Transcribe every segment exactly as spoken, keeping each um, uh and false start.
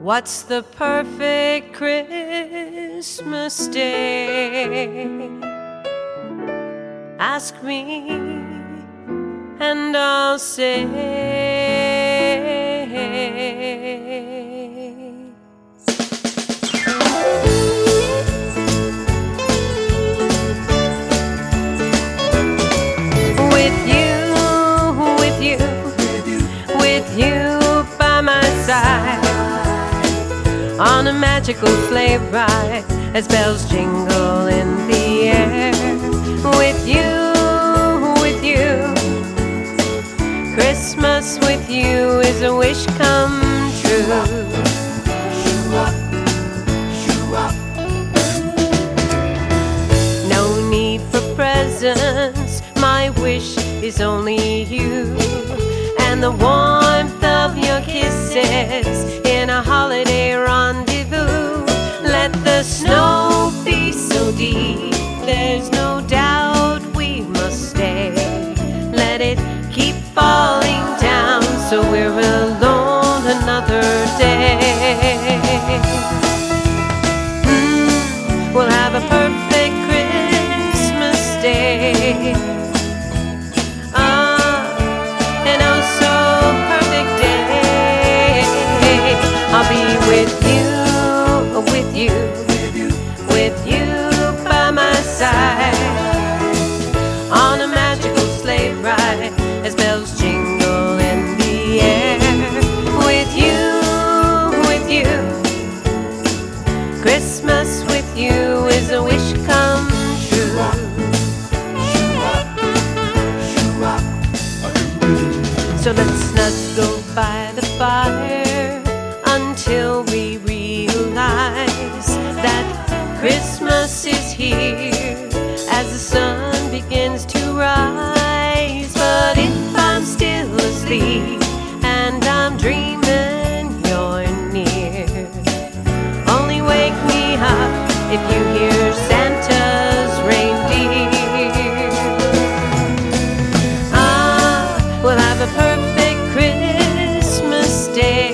What's the perfect Christmas day? Ask me and I'll say with you, with you, with you by my side, on a magical sleigh ride as bells jingle in the air. With you, with you, Christmas with you is a wish come true. No need for presents, my wish is only you, and the warmth of your kisses in a holiday rendezvous. Let the snow be so deep, there's no doubt we must stay. Let it keep falling down so we're alone another day. Mm, we'll have a perfect Christmas day. Ah, an oh so perfect day. I'll be with you, with you, with you by my side, on a magical sleigh ride as bells jingle in the air. With you, with you, Christmas with you is a wish come true. So let's snuggle by the fire until we realize that Christmas is here as the sun begins to rise. But if I'm still asleep and I'm dreaming you're near, only wake me up if you hear Santa's reindeer. Ah, we'll have a perfect Christmas day.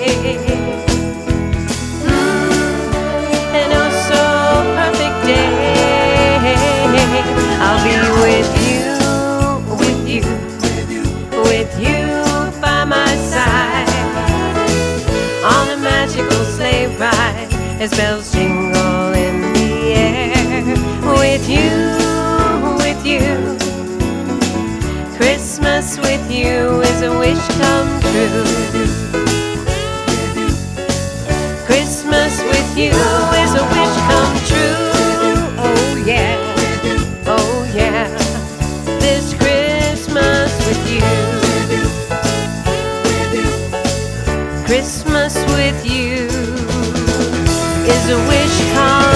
I'll be with you, with you, with you by my side, on a magical sleigh ride as bells jingle in the air. With you, with you, Christmas with you is a wish come true. Christmas with you is a wish come true. Oh yeah. Oh yeah, this Christmas with you, Christmas with you is a wish come